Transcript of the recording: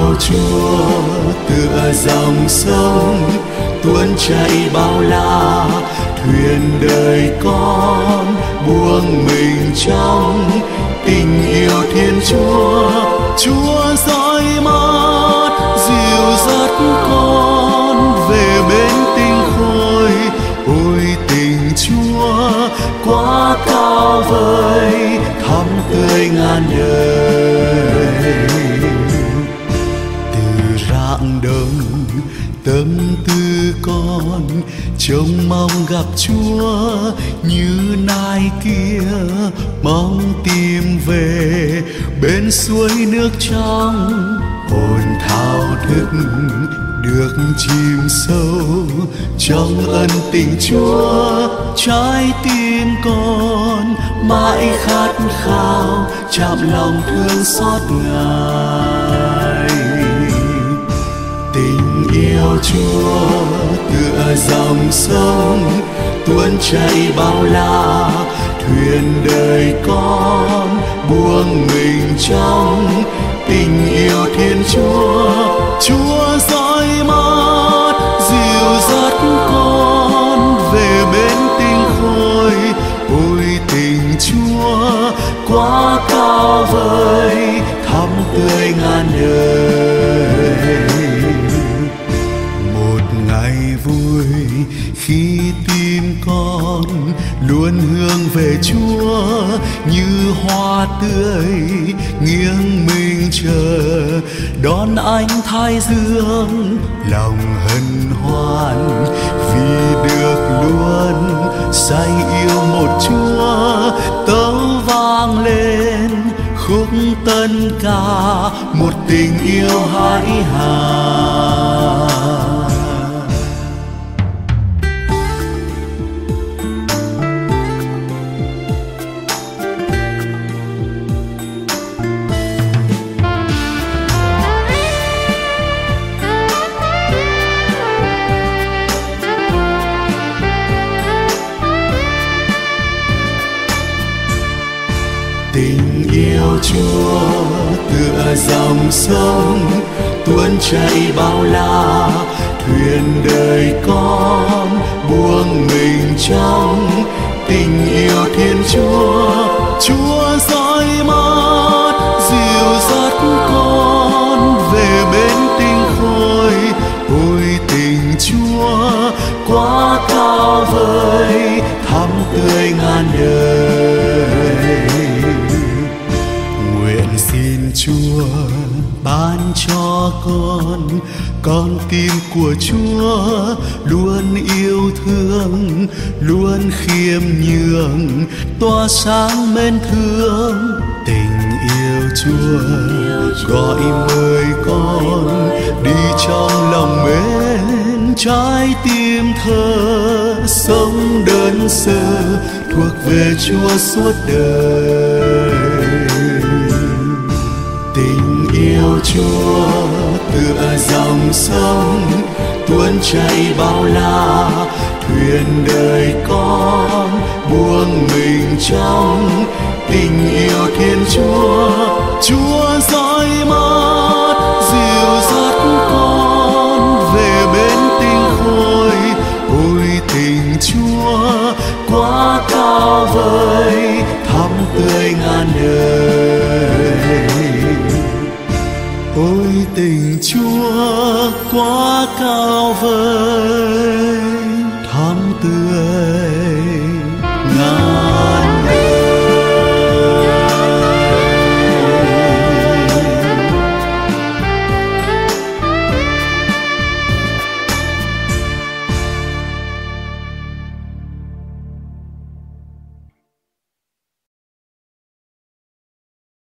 yêu Chúa tựa dòng sông tuôn chảy bao la, thuyền đời con buông mình trong tình yêu Thiên Chúa. Chúa dõi mắt dìu dắt con về bên tinh khôi. Ôi tình Chúa quá cao vời, thắm tươi ngàn đời. Từ rạng đông tâm tư con trông mong gặp Chúa, như nai kia mong tìm về bên suối nước trong. Hồn thao thức được chìm sâu trong ân tình Chúa, trái tim con mãi khát khao chạm lòng thương xót Ngài. Tình yêu Chúa tựa dòng sông tuôn chảy bao la, thuyền đời con buông mình trong tình yêu Thiên Chúa. Chúa dõi mắt dìu dắt con về bên tinh khôi. Ôi tình Chúa quá cao vời, thắm tươi ngàn đời. Một ngày vui khi tim con luôn hướng về Chúa, như hoa tươi nghiêng mình chờ đón ánh thái dương. Lòng hân hoan vì được luôn say yêu một Chúa. Tấu vang lên khúc tân ca một tình yêu hãi hà. Tình yêu Chúa tựa dòng sông tuôn chảy bao la, thuyền đời con buông mình trong tình yêu Thiên Chúa. Chúa dõi mắt dìu dắt con về bên tinh khôi. Ôi tình Chúa quá cao vời, thắm tươi ngàn đời. Nguyện xin Chúa ban cho con tim của Chúa luôn yêu thương, luôn khiêm nhường, tỏa sáng mến thương. Tình yêu Chúa gọi mời con đi trong lòng mến, trái tim thơ sống đơn sơ thuộc về Chúa suốt đời. Tình yêu Chúa tựa dòng sông tuôn chảy bao la, thuyền đời con buông mình trong tình yêu Thiên Chúa. Chúa dõi mắt dìu dắt con về bên tinh khôi. Ôi tình Chúa quá cao vời, thắm tươi ngàn đời. Ôi tình Chúa quá cao vời, thắm tươi